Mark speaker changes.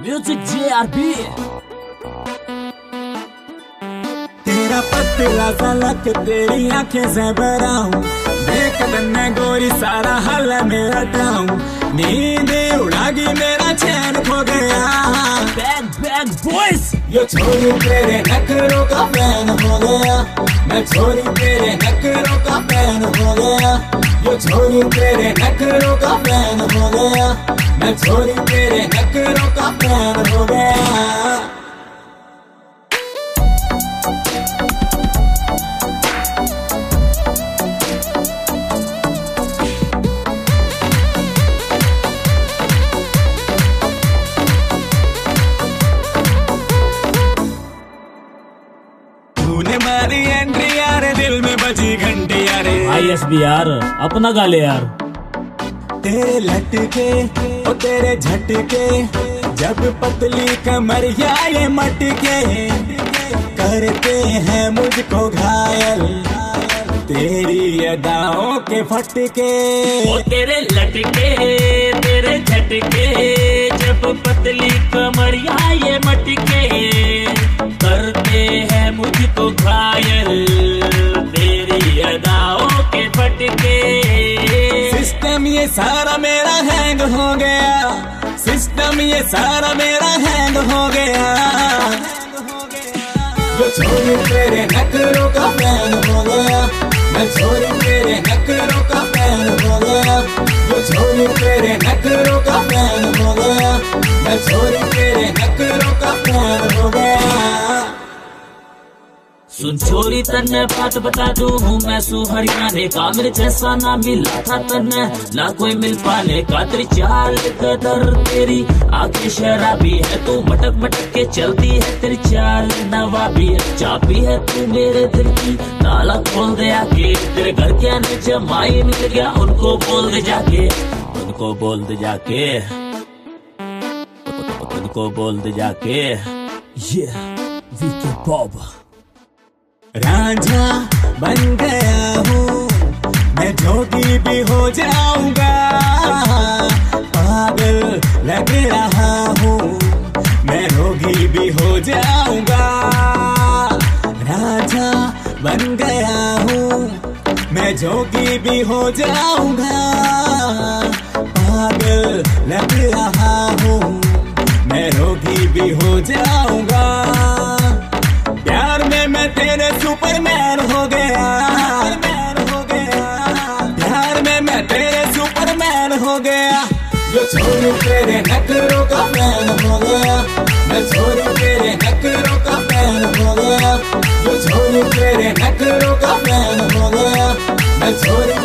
Speaker 1: Music JRB।
Speaker 2: तेरा पतला सा लक, तेरी आंखें से भरा हूँ, देख मैं गोरी सारा हल मेरा टाऊं, नींद उड़ागी मेरा चैन खो गया।
Speaker 1: बैग बैग बॉयज,
Speaker 2: यो छोरी तेरे नखरों का फैन हो गया, मैं छोरी तेरे नखरों का फैन हो गया। यो छोरी तेरे नखरों का फैन हो गया, मैं छोरी तेरे नखरों का फैन हो गया। तूने मारी एंट्री यार, दिल में बजी घंटी यार।
Speaker 1: ISB यार, अपना गा ले यार।
Speaker 2: तेरे लटके और तेरे झटके, जब पतली कमरिया ये मटके, करते हैं मुझको घायल तेरी अदाओं के फटके।
Speaker 1: ओ तेरे लटके तेरे झटके, जब पतली कमरिया ये मटके, करते हैं मुझको घायल तेरी अदाओं के फटके।
Speaker 2: सिस्टम ये सारा मेरा हैंग हो गया, सिस्टम ये सारा मेरा हैंग हो गया। जो छोरी तेरे नखरों का फैन हो गया, मैं छोरी तेरे नखरों का फैन हो गया। जो छोरी तेरे नखरों का फैन हो गया, मैं छोरी तेरे नखरों का फैन हो गया।
Speaker 1: सुन छोरी तन्ने बात बता दूं हूँ मैं हरियाणे का, मेरे जैसा ना मिला था तन्ने ना कोई मिल पाने का। तेरी चाल कदर तेरी आंखें शराबी है, तू मटक मटक के चलती है, तेरी चाल नवाबी है। चाबी है तू मेरे दिल की, ताला खोल दे आके। तेरे घर के आने जमाई मिल गया, उनको बोल दे जाके, उनको बोल दे जाके, उनको बोल दे जाके। ये VK बॉब
Speaker 2: रांझा बन गया हूँ मैं, जोगी भी हो जाऊंगा। पागल लग रहा हूँ मैं, रोगी भी हो जाऊंगा। रांझा बन गया हूँ मैं, जोगी भी हो जाऊंगा। पागल लग रहा हूँ मैं, रोगी भी हो जाऊंगा। प्यार में मैं तेरे सुपरमैन हो गया, प्यार में मैं तेरे सुपरमैन हो गया। जो छोरी तेरे नखरों का फैन हो गया, मैं छोरी तेरे नखरों का फैन हो गया। जो छोरी तेरे नखरों का फैन हो गया, मैं छोरी